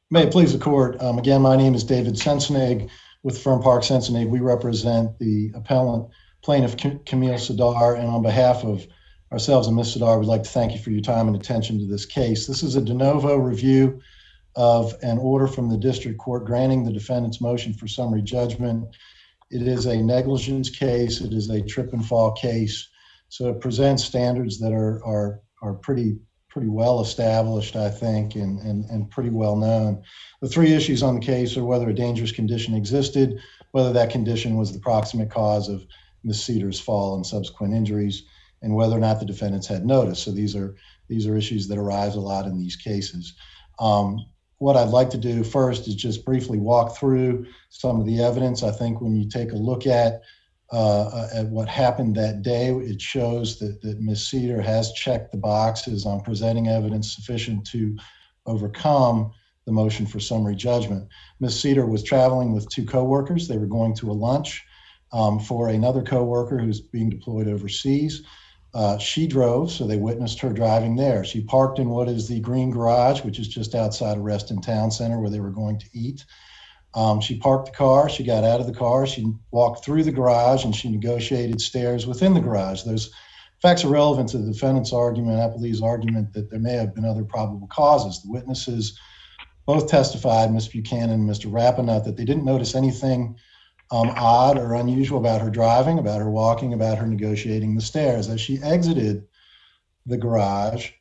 May it please the court. Again, my name is David Sensenig with the firm Park Sensenig. We represent the appellant plaintiff Camille Sadar, and on behalf of ourselves and Ms. Sadar, we'd like to thank you for your time and attention to this case. This is a de novo review of an order from the district court granting the defendant's motion for summary judgment. It is a negligence case. It is a trip and fall case. So it presents standards that are pretty well established, I think, and pretty well known. The three issues on the case are whether a dangerous condition existed, whether that condition was the proximate cause of Ms. Cedar's fall and subsequent injuries, and whether or not the defendants had notice. So these are issues that arise a lot in these cases. What I'd like to do first is just briefly walk through some of the evidence. I think when you take a look at what happened that day, it shows that Ms. Cedar has checked the boxes on presenting evidence sufficient to overcome the motion for summary judgment. Ms. Cedar was traveling with two coworkers. They were going to a lunch for another coworker who's being deployed overseas. She drove, so they witnessed her driving there. She parked in what is the Green Garage, which is just outside of Reston Town Center where they were going to eat. She parked the car, she got out of the car, she walked through the garage, and she negotiated stairs within the garage. Those facts are relevant to the defendant's argument, Appleby's argument, that there may have been other probable causes. The witnesses both testified, Ms. Buchanan and Mr. Rappanut, that they didn't notice anything odd or unusual about her driving, about her walking, about her negotiating the stairs. As she exited the garage,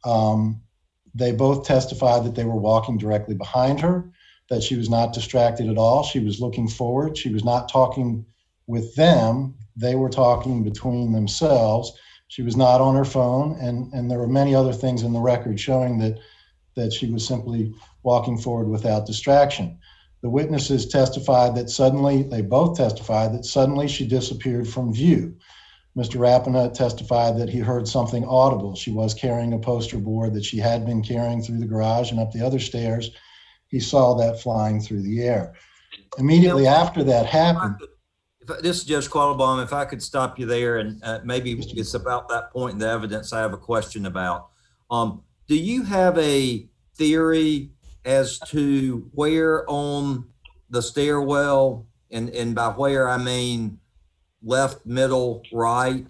they both testified that they were walking directly behind her, that she was not distracted at all. She was looking forward. She was not talking with them. They were talking between themselves. She was not on her phone, and there were many other things in the record showing that she was simply walking forward without distraction. The witnesses testified that they both testified that suddenly she disappeared from view. Mr. Rappanut testified that he heard something audible. She was carrying a poster board that she had been carrying through the garage and up the other stairs. He saw that flying through the air. Immediately after that happened. This is Judge Quattlebaum. If I could stop you there, and maybe it's about that point in the evidence I have a question about. Do you have a theory as to where on the stairwell, and by where I mean left, middle, right,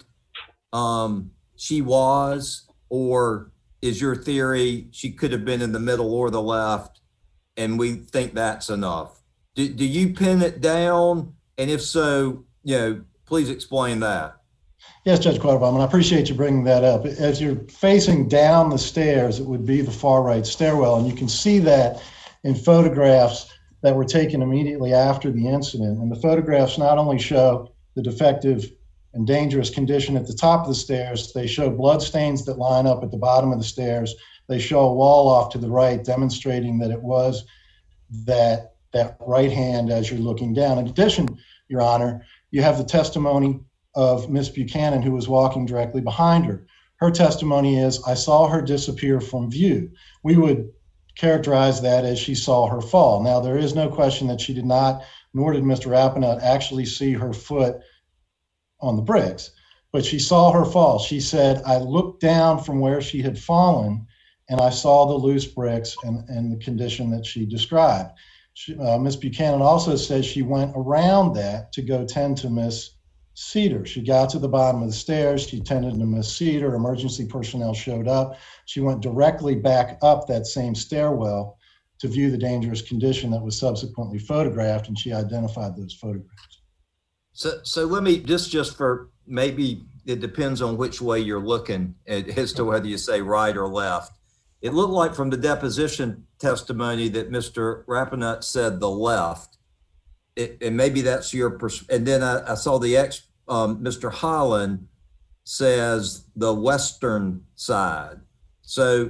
she was, or is your theory she could have been in the middle or the left, and we think that's enough? Do you pin it down? And if so, please explain that. Yes, Judge Quattlebaum, and I appreciate you bringing that up. As you're facing down the stairs, it would be the far right stairwell, and you can see that in photographs that were taken immediately after the incident. And the photographs not only show the defective and dangerous condition at the top of the stairs, they show blood stains that line up at the bottom of the stairs. They show a wall off to the right, demonstrating that it was that right hand as you're looking down. In addition, Your Honor, you have the testimony of Ms. Buchanan, who was walking directly behind her. Her testimony is, I saw her disappear from view. We would characterize that as she saw her fall. Now, there is no question that she did not, nor did Mr. Rappanut, actually see her foot on the bricks, but she saw her fall. She said, I looked down from where she had fallen, and I saw the loose bricks and the condition that she described. Ms. Buchanan also says she went around that to go tend to Ms. Cedar. She got to the bottom of the stairs. She tended to Ms. Cedar. Emergency personnel showed up. She went directly back up that same stairwell to view the dangerous condition that was subsequently photographed, and she identified those photographs. So let me, just for, maybe it depends on which way you're looking as to whether you say right or left. It looked like from the deposition testimony that Mr. Rappanut said the left, and maybe that's your and then I saw the Mr. Holland says the western side. So,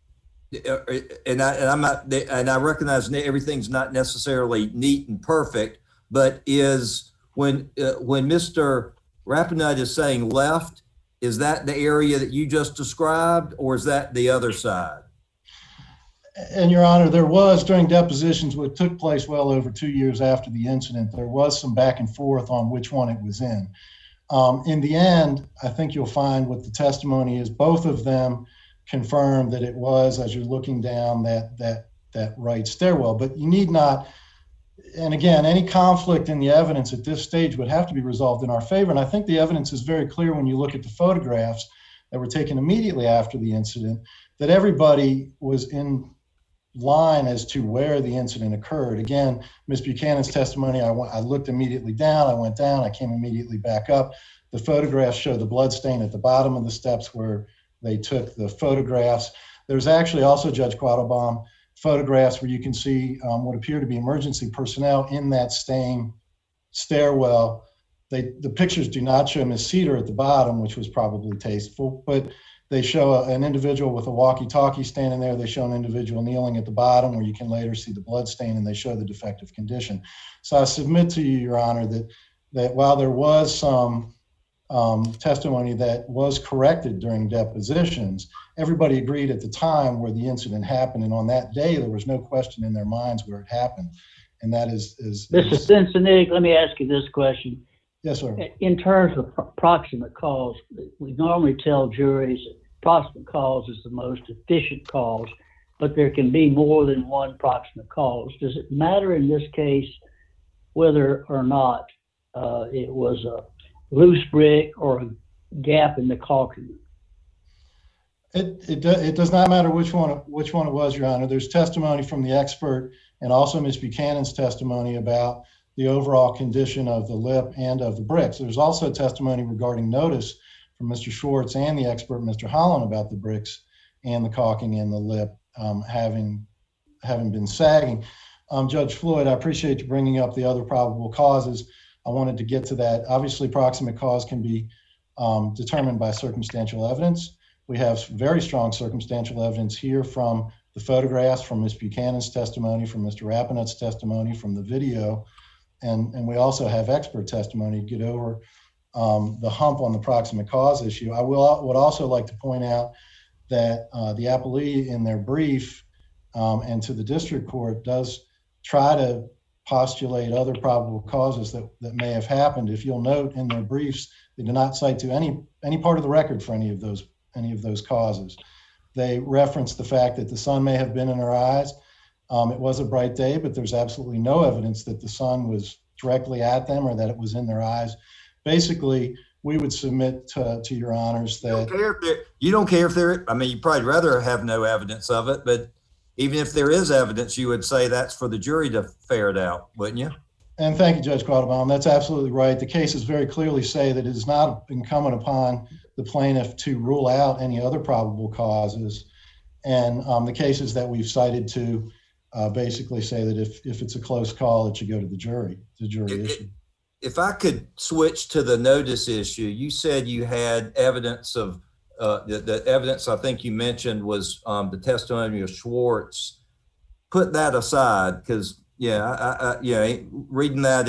and I recognize everything's not necessarily neat and perfect, but is when Mr. Rappanut is saying left, is that the area that you just described, or is that the other side? And Your Honor, there was, during depositions, what took place well over 2 years after the incident, there was some back and forth on which one it was in. In the end, I think you'll find what the testimony is, both of them confirmed that it was, as you're looking down, that that right stairwell. But you need not, and again, any conflict in the evidence at this stage would have to be resolved in our favor. And I think the evidence is very clear when you look at the photographs that were taken immediately after the incident, that everybody was in line as to where the incident occurred. Again, Ms. Buchanan's testimony, I looked immediately down, I went down, I came immediately back up. The photographs show the blood stain at the bottom of the steps where they took the photographs. There's actually also, Judge Quattlebaum, photographs where you can see what appear to be emergency personnel in that same stairwell. The pictures do not show Ms. Cedar at the bottom, which was probably tasteful, but they show an individual with a walkie-talkie standing there. They show an individual kneeling at the bottom where you can later see the blood stain, and they show the defective condition. So I submit to you, Your Honor, that while there was some testimony that was corrected during depositions, everybody agreed at the time where the incident happened, and on that day there was no question in their minds where it happened. And that is Mr. Cincinnati, let me ask you this question. Yes, sir. In terms of proximate cause, we normally tell juries that proximate cause is the most efficient cause, but there can be more than one proximate cause. Does it matter in this case whether or not it was a loose brick or a gap in the caulking? It does not matter which one it was, Your Honor. There's testimony from the expert and also Ms. Buchanan's testimony about the overall condition of the lip and of the bricks. There's also testimony regarding notice from Mr. Schwartz and the expert, Mr. Holland, about the bricks and the caulking and the lip having been sagging. Judge Floyd, I appreciate you bringing up the other probable causes. I wanted to get to that. Obviously, proximate cause can be determined by circumstantial evidence. We have very strong circumstantial evidence here from the photographs, from Ms. Buchanan's testimony, from Mr. Rapinet's testimony, from the video, and we also have expert testimony to get over the hump on the proximate cause issue. I would also like to point out that the appellee in their brief and to the district court does try to postulate other probable causes that may have happened. If you'll note in their briefs, they do not cite to any part of the record for any of those causes. They reference the fact that the sun may have been in her eyes. It was a bright day, but there's absolutely no evidence that the sun was directly at them or that it was in their eyes. Basically, we would submit to your honors that you don't care if there. I mean, you'd probably rather have no evidence of it, but even if there is evidence, you would say that's for the jury to ferret out, wouldn't you? And thank you, Judge Quattlebaum. That's absolutely right. The cases very clearly say that it is not incumbent upon the plaintiff to rule out any other probable causes. And the cases that we've cited to basically say that if it's a close call, it should go to the jury. It's a jury issue. If I could switch to the notice issue, you said you had evidence of the evidence I think you mentioned was the testimony of Schwartz. Put that aside, because reading that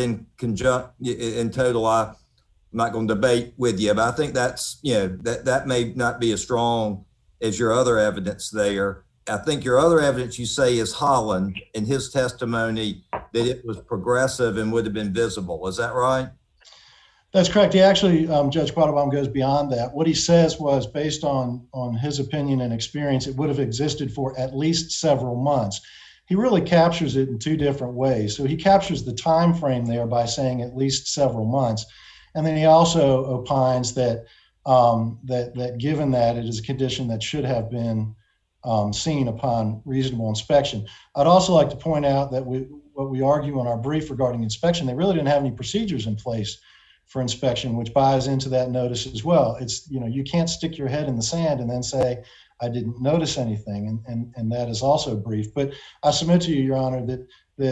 in total, I'm not going to debate with you, but I think that's that may not be as strong as your other evidence there. I think your other evidence you say is Holland in his testimony that it was progressive and would have been visible. Is that right? That's correct. He actually, Judge Quattlebaum, goes beyond that. What he says was based on his opinion and experience, it would have existed for at least several months. He really captures it in two different ways. So he captures the time frame there by saying at least several months. And then he also opines that that given that it is a condition that should have been seen upon reasonable inspection. I'd also like to point out that what we argue in our brief regarding inspection, they really didn't have any procedures in place for inspection, which buys into that notice as well. It's, you can't stick your head in the sand and then say, I didn't notice anything, and that is also brief. But I submit to you, Your Honor, that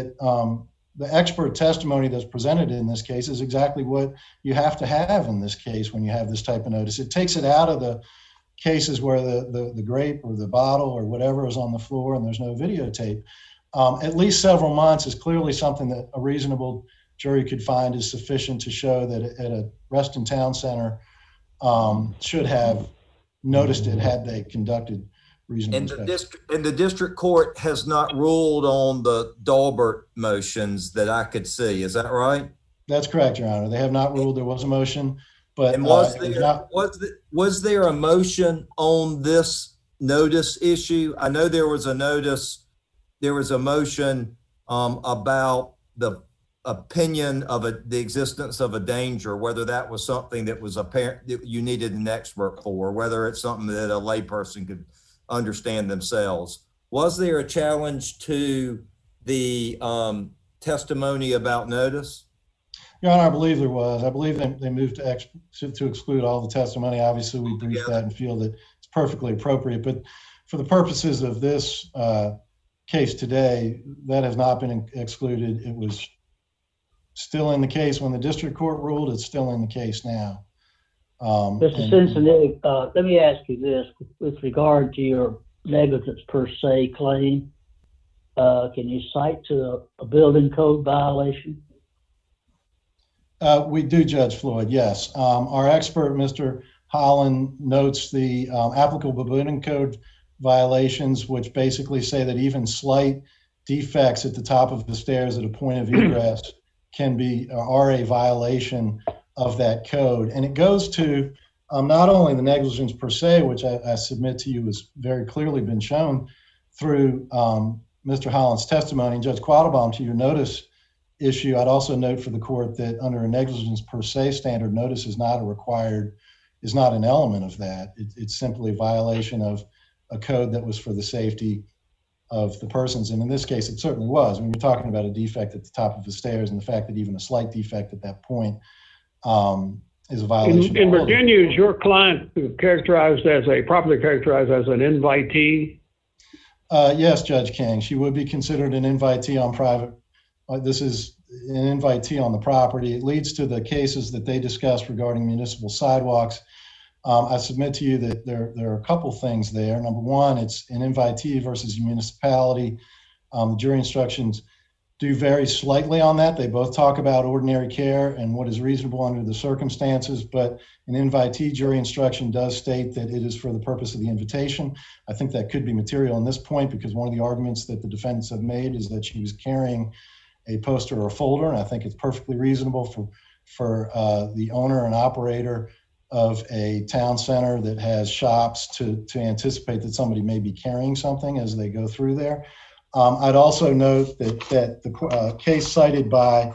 the expert testimony that's presented in this case is exactly what you have to have in this case when you have this type of notice. It takes it out of the cases where the grape or the bottle or whatever is on the floor and there's no videotape. At least several months is clearly something that a reasonable jury could find is sufficient to show that at a Reston Town Center should have noticed it had they conducted reasonable inspection. And the district court has not ruled on the Daubert motions that I could see. Is that right? That's correct, Your Honor. They have not ruled. There was a motion, but and was there a motion on this notice issue? I know there was a notice there was a motion about the opinion of the existence of a danger, whether that was something that was apparent that you needed an expert for, whether it's something that a layperson could understand themselves. Was there a challenge to the testimony about notice? Your Honor, I believe there was. I believe they moved to exclude all the testimony. Obviously, we briefed that and feel that it's perfectly appropriate. But for the purposes of this case today, that has not been excluded. It was still in the case when the district court ruled. It's still in the case now. Mr. Cincinnati, let me ask you this with regard to your negligence per se claim. Can you cite to a building code violation? We do, Judge Floyd, yes. Our expert, Mr. Holland, notes the applicable building code violations, which basically say that even slight defects at the top of the stairs at a point of egress are a violation of that code. And it goes to not only the negligence per se, which I submit to you has very clearly been shown through Mr. Holland's testimony. And Judge Quattlebaum, to your notice issue, I'd also note for the court that under a negligence per se standard, notice is not an element of that. It's simply a violation of a code that was for the safety of the persons. And in this case, it certainly was. When you're talking about a defect at the top of the stairs and the fact that even a slight defect at that point is a violation. In Virginia, is your client characterized as properly characterized as an invitee? Yes, Judge King. She would be considered an invitee on private. This is an invitee on the property. It leads to the cases that they discussed regarding municipal sidewalks. I submit to you that there are a couple things there. Number one, it's an invitee versus a municipality. The jury instructions do vary slightly on that. They both talk about ordinary care and what is reasonable under the circumstances, but an invitee jury instruction does state that it is for the purpose of the invitation. I think that could be material in this point because one of the arguments that the defendants have made is that she was carrying a poster or a folder, and I think it's perfectly reasonable for the owner and operator of a town center that has shops to anticipate that somebody may be carrying something as they go through there. I'd also note that the case cited by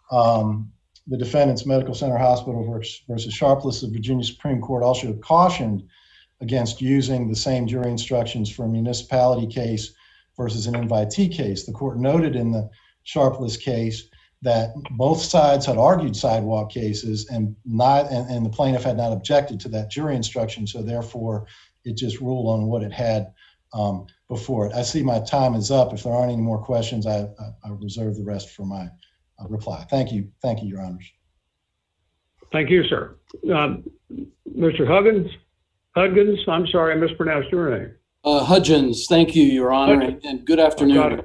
the defendant's Medical Center Hospital versus Sharpless, the Virginia Supreme Court also cautioned against using the same jury instructions for a municipality case versus an invitee case. The court noted in the Sharpless case that both sides had argued sidewalk cases and the plaintiff had not objected to that jury instruction, so therefore it just ruled on what it had before it. I see my time is up. If there aren't any more questions, I reserve the rest for my reply. Thank you, Your Honors. Thank you, sir. Mr. Hudgens, I'm sorry, I mispronounced your name. Hudgens, thank you, Your Honor, and good afternoon.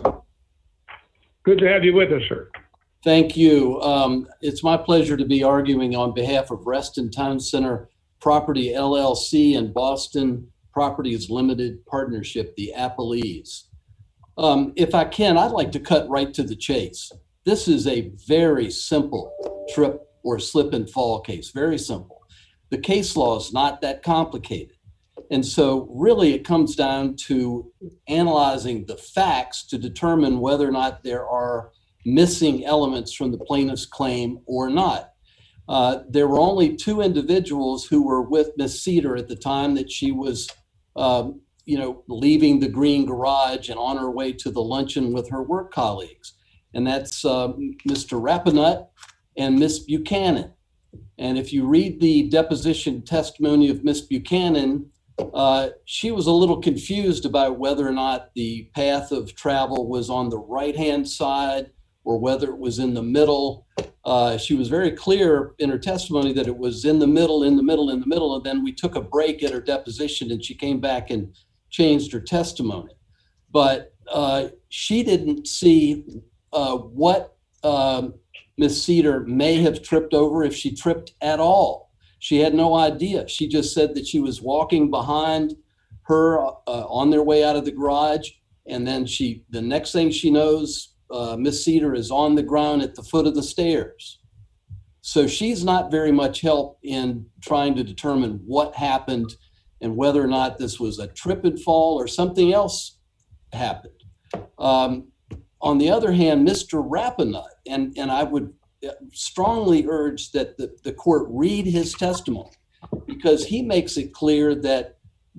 Good to have you with us, sir. Thank you. It's my pleasure to be arguing on behalf of Reston Town Center Property LLC and Boston Properties Limited Partnership, the Appellees. If I can, I'd like to cut right to the chase. This is a very simple trip or slip and fall case, very simple. The case law is not that complicated. And so really it comes down to analyzing the facts to determine whether or not there are missing elements from the plaintiff's claim or not. There were only two individuals who were with Miss Cedar at the time that she was, leaving the green garage and on her way to the luncheon with her work colleagues. And that's Mr. Rappanut and Miss Buchanan. And if you read the deposition testimony of Miss Buchanan, she was a little confused about whether or not the path of travel was on the right-hand side or whether it was in the middle. She was very clear in her testimony that it was in the middle. And then we took a break at her deposition and she came back and changed her testimony. But she didn't see what Miss Cedar may have tripped over, if she tripped at all. She had no idea. She just said that she was walking behind her on their way out of the garage. And then the next thing she knows, Miss Cedar is on the ground at the foot of the stairs. So she's not very much help in trying to determine what happened and whether or not this was a trip and fall or something else happened. On the other hand, Mr. Rappanut, and I would strongly urge that the court read his testimony, because he makes it clear that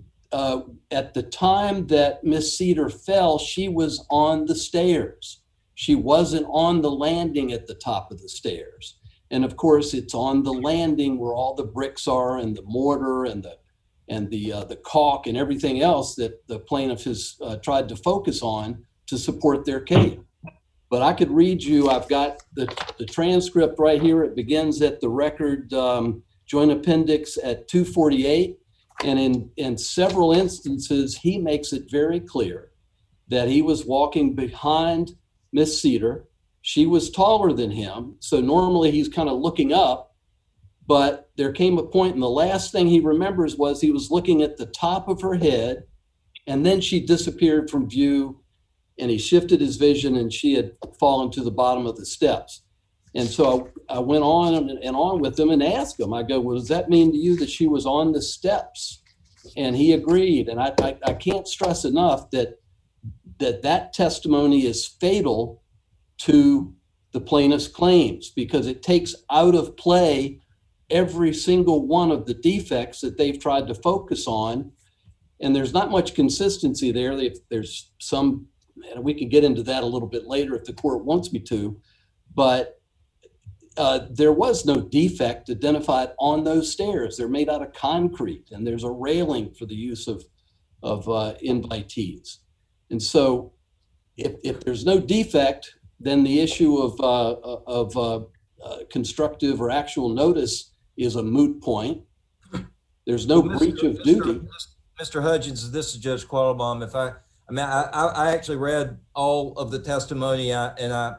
at the time that Miss Cedar fell, she was on the stairs. She wasn't on the landing at the top of the stairs. And of course, it's on the landing where all the bricks are and the mortar and the caulk and everything else that the plaintiff has tried to focus on to support their case. But I could read you, I've got the transcript right here. It begins at the record joint appendix at 248. And in several instances, he makes it very clear that he was walking behind Miss Cedar. She was taller than him, so normally he's kind of looking up, but there came a point, and the last thing he remembers was he was looking at the top of her head, and then she disappeared from view, and he shifted his vision, and she had fallen to the bottom of the steps. And so I went on and on with him and asked him, I go, well, does that mean to you that she was on the steps? And he agreed. And I can't stress enough that testimony is fatal to the plaintiff's claims, because it takes out of play every single one of the defects that they've tried to focus on. And there's not much consistency there. There's some, and we can get into that a little bit later if the court wants me to, but there was no defect identified on those stairs. They're made out of concrete, and there's a railing for the use of invitees. And so if there's no defect, then the issue of constructive or actual notice is a moot point. There's no breach of duty. Mr. Hudgens, this is Judge Quattlebaum. I actually read all of the testimony and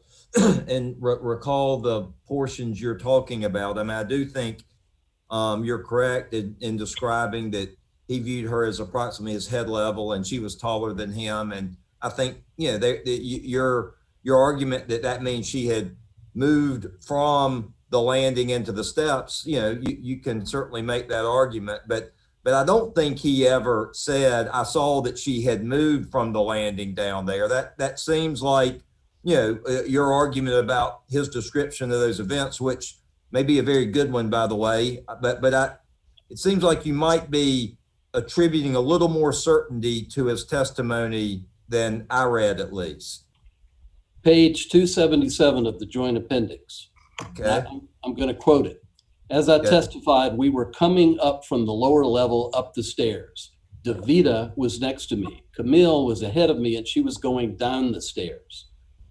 recall the portions you're talking about. I do think you're correct in describing that he viewed her as approximately his head level, and she was taller than him. And I think, your argument that means she had moved from the landing into the steps, you can certainly make that argument, but I don't think he ever said, I saw that she had moved from the landing down there. That seems like, your argument about his description of those events, which may be a very good one, by the way, but it seems like you might be attributing a little more certainty to his testimony than I read, at least. Page 277 of the joint appendix. Okay. I'm going to quote it. As I testified, we were coming up from the lower level up the stairs. Davita was next to me. Camille was ahead of me, and she was going down the stairs.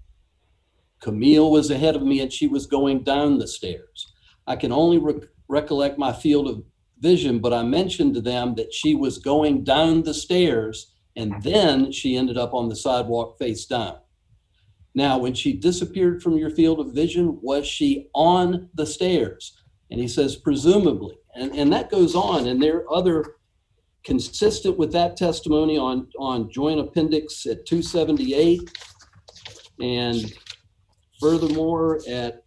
Camille was ahead of me, and she was going down the stairs. I can only recollect my field of vision, but I mentioned to them that she was going down the stairs, and then she ended up on the sidewalk face down. Now, when she disappeared from your field of vision, was she on the stairs? And he says, presumably. And that goes on. And there are other consistent with that testimony on joint appendix at 278. And furthermore, at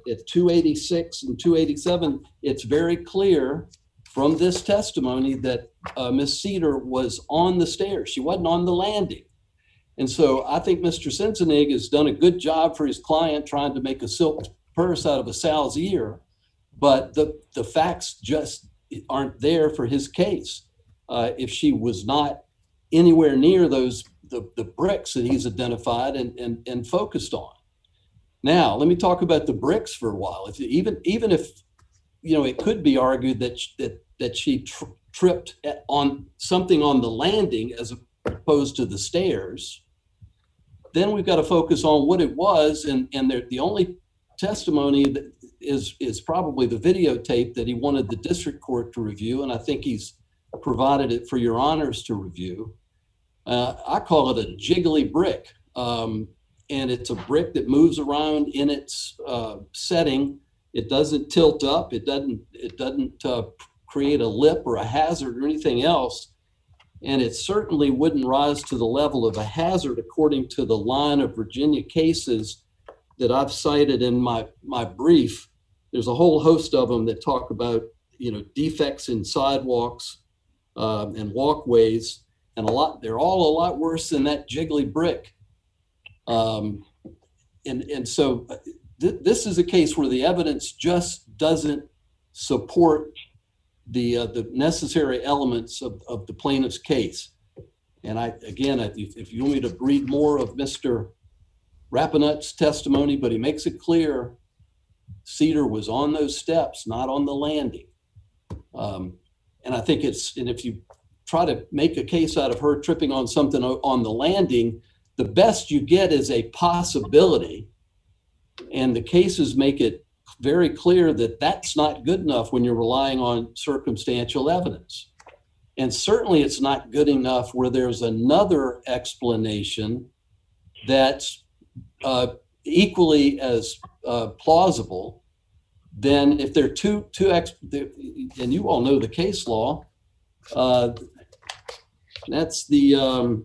286 and 287, it's very clear from this testimony that Miss Cedar was on the stairs. She wasn't on the landing. And so I think Mr. Sensenig has done a good job for his client trying to make a silk purse out of a sow's ear, but the facts just aren't there for his case. If she was not anywhere near the bricks that he's identified and focused on. Now, let me talk about the bricks for a while. Even if, it could be argued that she tripped on something on the landing as opposed to the stairs, then we've got to focus on what it was. And the only testimony that is probably the videotape that he wanted the district court to review. And I think he's provided it for your honors to review. I call it a jiggly brick. And it's a brick that moves around in its setting. It doesn't tilt up. It doesn't create a lip or a hazard or anything else. And it certainly wouldn't rise to the level of a hazard according to the line of Virginia cases that I've cited in my brief. There's a whole host of them that talk about, defects in sidewalks and walkways. and they're all a lot worse than that jiggly brick. And so this is a case where the evidence just doesn't support the necessary elements of the plaintiff's case. And if you want me to read more of Mr. Rapinut's testimony, but he makes it clear Cedar was on those steps, not on the landing. And I think and if you try to make a case out of her tripping on something on the landing, the best you get is a possibility. And the cases make it very clear that that's not good enough when you're relying on circumstantial evidence. And certainly it's not good enough where there's another explanation that's equally as plausible. Then if they're and you all know the case law, that's the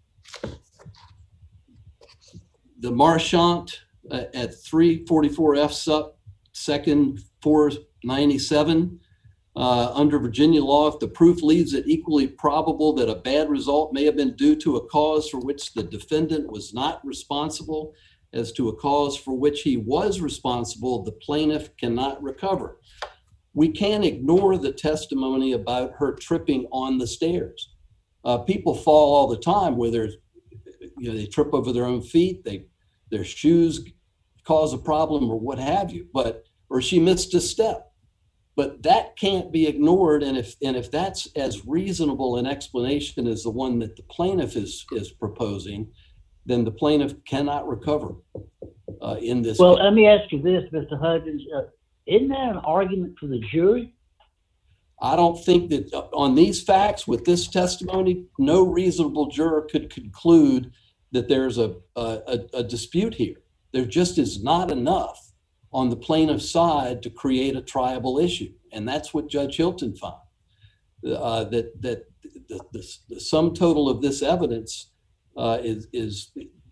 Marchant at 344 F sup second 497. Under Virginia law, if the proof leaves it equally probable that a bad result may have been due to a cause for which the defendant was not responsible as to a cause for which he was responsible, the plaintiff cannot recover. We can't ignore the testimony about her tripping on the stairs. People fall all the time where they trip over their own feet, their shoes cause a problem or what have you, or she missed a step. But that can't be ignored, and if that's as reasonable an explanation as the one that the plaintiff is proposing, then the plaintiff cannot recover in this Well, case. let me ask you this, Mr. Huggins. Isn't that an argument for the jury? I don't think that on these facts with this testimony, no reasonable juror could conclude that there's a dispute here. There just is not enough on the plaintiff's side to create a triable issue. And that's what Judge Hilton found, that the sum total of this evidence is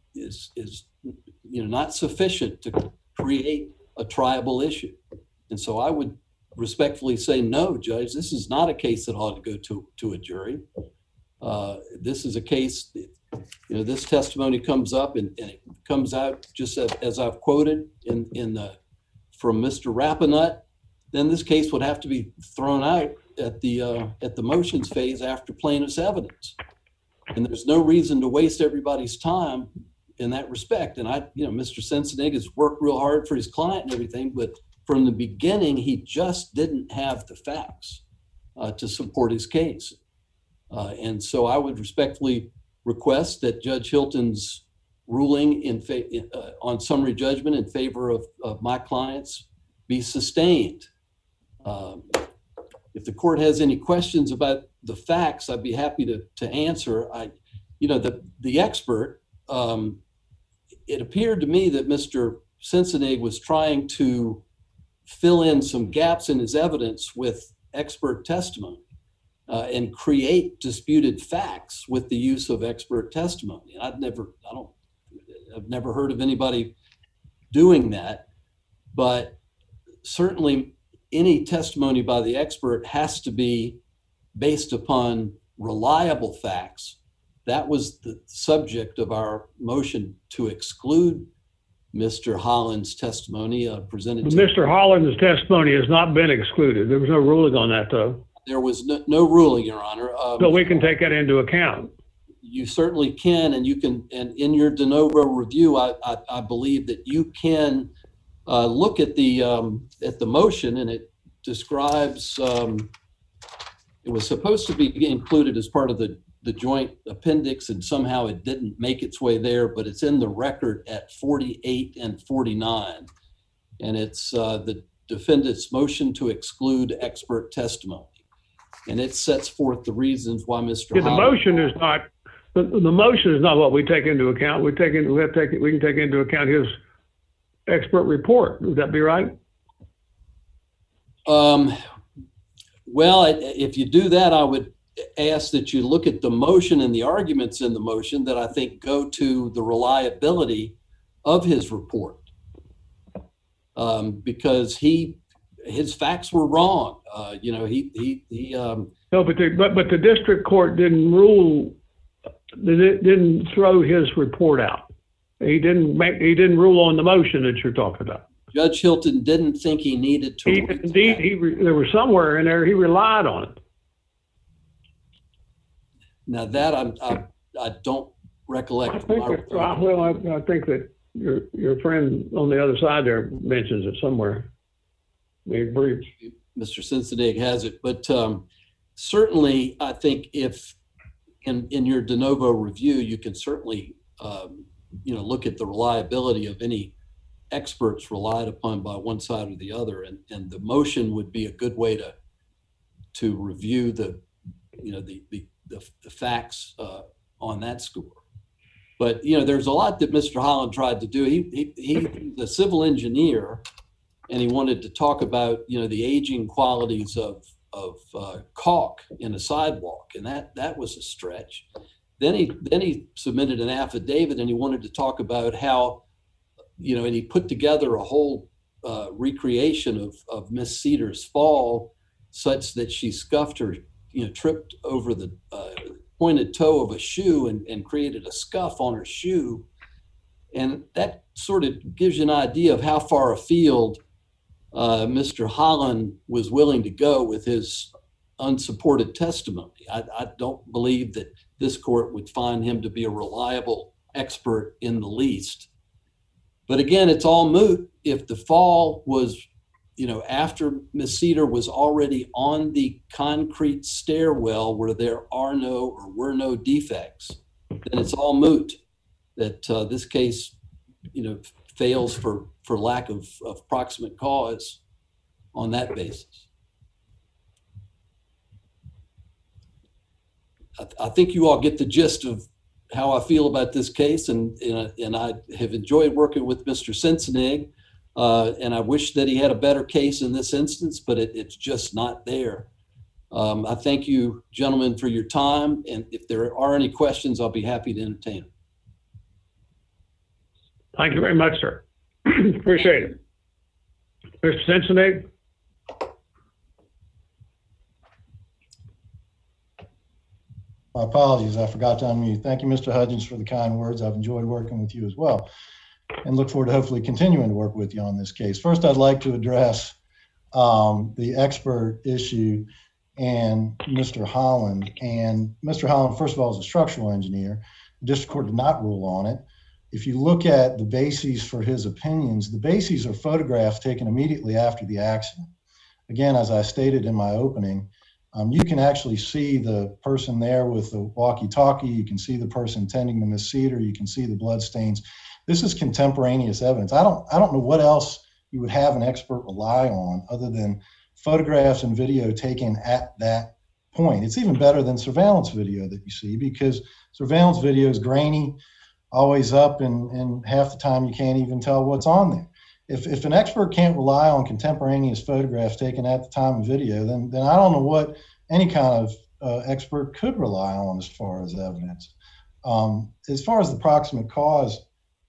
not sufficient to create a triable issue. And so I would respectfully say, no, Judge, this is not a case that ought to go to a jury. This is a case that, this testimony comes up and it comes out just as I've quoted from Mr. Rapinut, then this case would have to be thrown out at the motions phase after plaintiff's evidence. And there's no reason to waste everybody's time in that respect. And Mr. Sensenegg has worked real hard for his client and everything, but from the beginning, he just didn't have the facts to support his case. And so I would respectfully request that Judge Hilton's ruling on summary judgment in favor of my clients be sustained. If the court has any questions about the facts, I'd be happy to answer. The expert, it appeared to me that Mr. Sensenegg was trying to fill in some gaps in his evidence with expert testimony and create disputed facts with the use of expert testimony. I've never heard of anybody doing that, but certainly any testimony by the expert has to be based upon reliable facts. That was the subject of our motion to exclude Mr. Holland's testimony presented. Mr. Holland's testimony has not been excluded. There was no ruling on that, though. There was no ruling, Your Honor. So we can take that into account. You certainly can, and you can. And in your de novo review, I believe that you can look at the motion, and it describes. It was supposed to be included as part of the joint appendix, and somehow it didn't make its way there, but it's in the record at 48 and 49. And it's the defendant's motion to exclude expert testimony. And it sets forth the reasons why Mr. The motion is not, the motion is not what we take into account. We can take into account his expert report. Would that be right? Well, if you do that, I would ask that you look at the motion and the arguments in the motion that I think go to the reliability of his report, because his facts were wrong. No, but the district court didn't rule didn't throw his report out. He didn't rule on the motion that you're talking about. Judge Hilton didn't think he needed to. There was somewhere in there he relied on it. Now that I don't recollect. I think that your friend on the other side there mentions it somewhere. Maybe brief. Mr. Sensenbrenner has it, but certainly I think if in your de novo review, you can certainly look at the reliability of any experts relied upon by one side or the other, and the motion would be a good way to review the facts on that score. But there's a lot that Mr. Holland tried to do. He's a civil engineer, and he wanted to talk about the aging qualities of caulk in a sidewalk, and that was a stretch. Then he submitted an affidavit, and he wanted to talk about how and he put together a whole recreation of Miss Cedar's fall, such that she scuffed her, tripped over the pointed toe of a shoe and created a scuff on her shoe. And that sort of gives you an idea of how far afield Mr. Holland was willing to go with his unsupported testimony. I don't believe that this court would find him to be a reliable expert in the least. But again, it's all moot if the fall was, after Miss Cedar was already on the concrete stairwell where there are no or were no defects, then it's all moot that this case, fails for lack of proximate cause on that basis. I think you all get the gist of how I feel about this case, and I have enjoyed working with Mr. Sensenbrenner, and I wish that he had a better case in this instance, but it's just not there. I thank you, gentlemen, for your time, and if there are any questions, I'll be happy to entertain them. Thank you very much, sir. Appreciate it. Mr. Sensenbrenner? My apologies, I forgot to unmute. Thank you, Mr. Hudgens, for the kind words. I've enjoyed working with you as well, and look forward to hopefully continuing to work with you on this case. First, I'd like to address the expert issue and Mr. Holland. And Mr. Holland, first of all, is a structural engineer. The district court did not rule on it. If you look at the bases for his opinions, the bases are photographs taken immediately after the accident. Again, as I stated in my opening, you can actually see the person there with the walkie-talkie. You can see the person tending to Miss Cedar. You can see the blood stains. This is contemporaneous evidence. I don't know what else you would have an expert rely on other than photographs and video taken at that point. It's even better than surveillance video that you see, because surveillance video is grainy, always up, and half the time you can't even tell what's on there. If an expert can't rely on contemporaneous photographs taken at the time of video, then I don't know what any kind of expert could rely on as far as evidence. As far as the proximate cause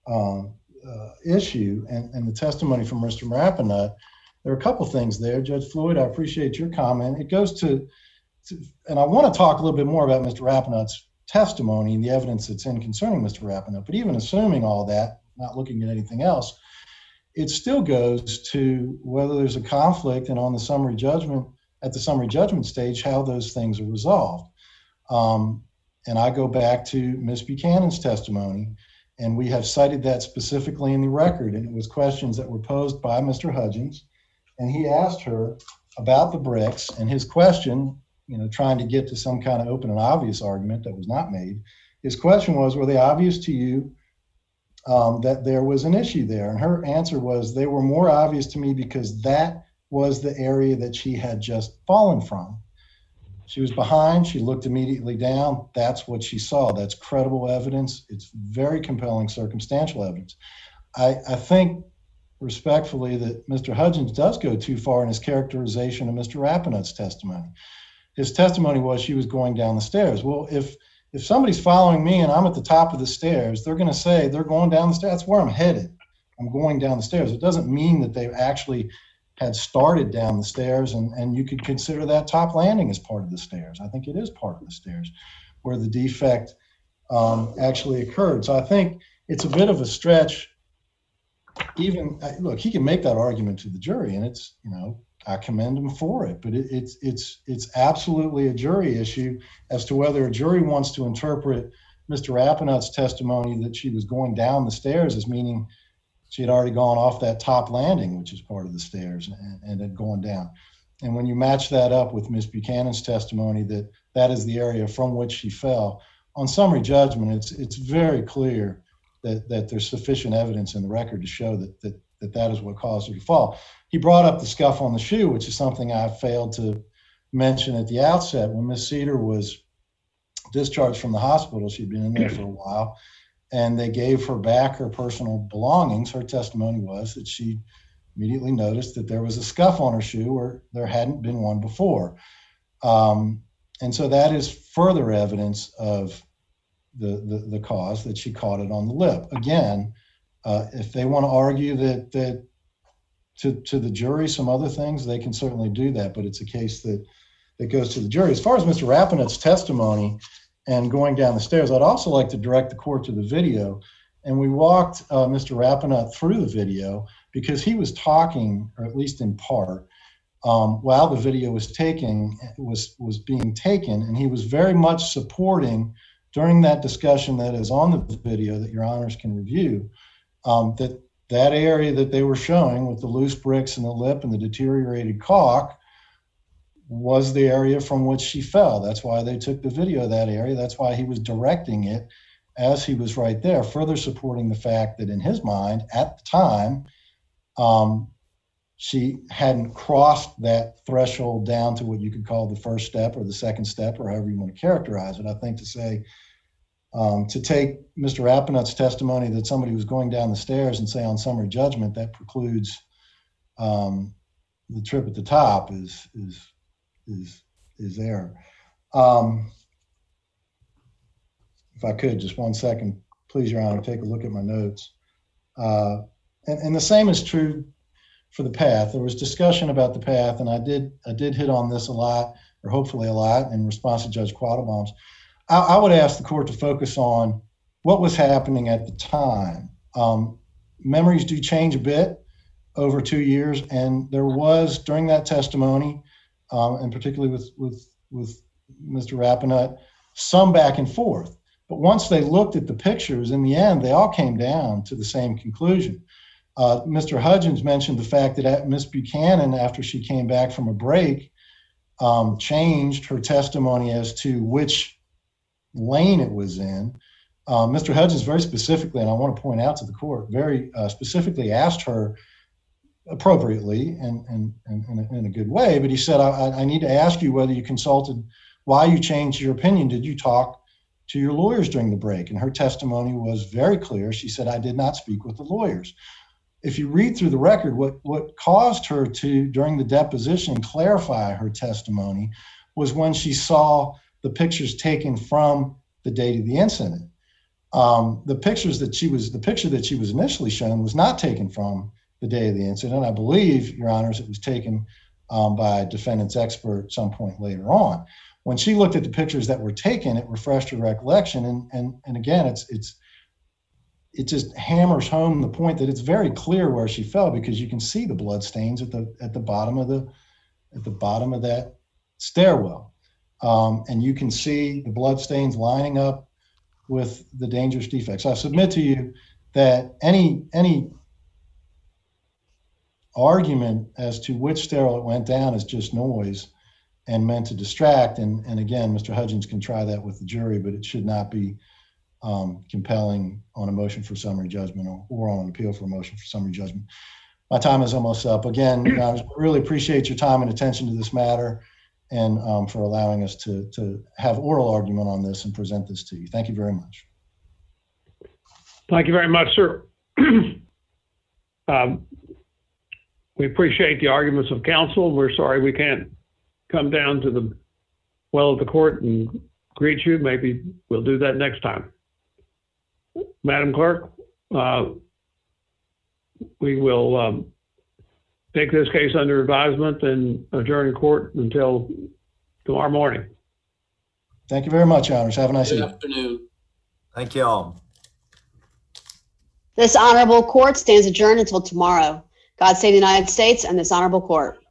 issue and the testimony from Mr. Rappanut, there are a couple things there. Judge Floyd, I appreciate your comment. It goes to and I want to talk a little bit more about Mr. Rappanut's testimony and the evidence that's in concerning Mr. Rappanut, but even assuming all that, not looking at anything else, it still goes to whether there's a conflict, and on the summary judgment, at the summary judgment stage, how those things are resolved. And I go back to Ms. Buchanan's testimony, and we have cited that specifically in the record, and it was questions that were posed by Mr. Hudgens, and he asked her about the bricks, and his question, trying to get to some kind of open and obvious argument that was not made, his question was, were they obvious to you that there was an issue there? And her answer was, they were more obvious to me because that was the area that she had just fallen from. She was behind, she looked immediately down. That's what she saw. That's credible evidence. It's very compelling circumstantial evidence. I think respectfully that Mr. Hudgens does go too far in his characterization of Mr. Rappanut's testimony. His testimony was she was going down the stairs. Well, if somebody's following me and I'm at the top of the stairs, they're going to say they're going down the stairs. That's where I'm headed. I'm going down the stairs. It doesn't mean that they actually had started down the stairs, and you could consider that top landing as part of the stairs. I think it is part of the stairs where the defect actually occurred. So I think it's a bit of a stretch. Even look, he can make that argument to the jury, and it's, you know, I commend him for it. But it's absolutely a jury issue as to whether a jury wants to interpret Mr. Rappanut's testimony that she was going down the stairs as meaning she had already gone off that top landing, which is part of the stairs, and had gone down. And when you match that up with Ms. Buchanan's testimony that that is the area from which she fell, on summary judgment, it's very clear that there's sufficient evidence in the record to show that is what caused her to fall. He brought up the scuff on the shoe, which is something I failed to mention at the outset. When Ms. Cedar was discharged from the hospital, she'd been in there for a while, and they gave her back her personal belongings. Her testimony was that she immediately noticed that there was a scuff on her shoe where there hadn't been one before. And so that is further evidence of the cause, that she caught it on the lip. Again, if they want to argue that to the jury some other things, they can certainly do that, but it's a case that goes to the jury. As far as Mr. Rappanut's testimony and going down the stairs, I'd also like to direct the court to the video. And we walked Mr. Rappanut through the video because he was talking, or at least in part, while the video was being taken, and he was very much supporting during that discussion that is on the video that your honors can review, that area that they were showing with the loose bricks in the lip and the deteriorated caulk was the area from which she fell. That's why they took the video of that area. That's why he was directing it as he was right there, further supporting the fact that in his mind at the time, she hadn't crossed that threshold down to what you could call the first step or the second step, or however you want to characterize it. I think to say, to take Mr. Rappanut's testimony that somebody was going down the stairs and say on summary judgment that precludes the trip at the top is error. If I could, just 1 second, please, Your Honor, take a look at my notes. And the same is true for the path. There was discussion about the path, and I did hit on this a lot, or hopefully a lot, in response to Judge Quattlebaum's. I would ask the court to focus on what was happening at the time. Memories do change a bit over 2 years, and there was, during that testimony, and particularly with Mr. Rappanut, some back and forth. But once they looked at the pictures, in the end, they all came down to the same conclusion. Mr. Hudgens mentioned the fact that Ms. Buchanan, after she came back from a break, changed her testimony as to which lane it was in. Mr. Hudgens very specifically, and I want to point out to the court, very specifically asked her appropriately and in a good way, but he said, I need to ask you whether you consulted, why you changed your opinion. Did you talk to your lawyers during the break? And her testimony was very clear. She said, I did not speak with the lawyers. If you read through the record, what caused her to, during the deposition, clarify her testimony was when she saw the pictures taken from the date of the incident. The picture that she was initially shown was not taken from the day of the incident. I believe, Your Honors, it was taken by a defendant's expert at some point later on. When she looked at the pictures that were taken, it refreshed her recollection. And again, it just hammers home the point that it's very clear where she fell, because you can see the blood stains at the bottom of that stairwell. And you can see the blood stains lining up with the dangerous defects. I submit to you that any argument as to which stairwell it went down is just noise and meant to distract. And again, Mr. Hudgens can try that with the jury, but it should not be compelling on a motion for summary judgment or on an appeal for a motion for summary judgment. My time is almost up. Again, I really appreciate your time and attention to this matter, and for allowing us to have oral argument on this and present this to you. Thank you very much. Thank you very much, sir. We appreciate the arguments of counsel. We're sorry we can't come down to the well of the court and greet you. Maybe we'll do that next time. Madam Clerk, we will take this case under advisement and adjourn court until tomorrow morning. Thank you very much, Your Honors. Have a nice evening. Good afternoon. Thank you all. This honorable court stands adjourned until tomorrow. God save the United States and this honorable court.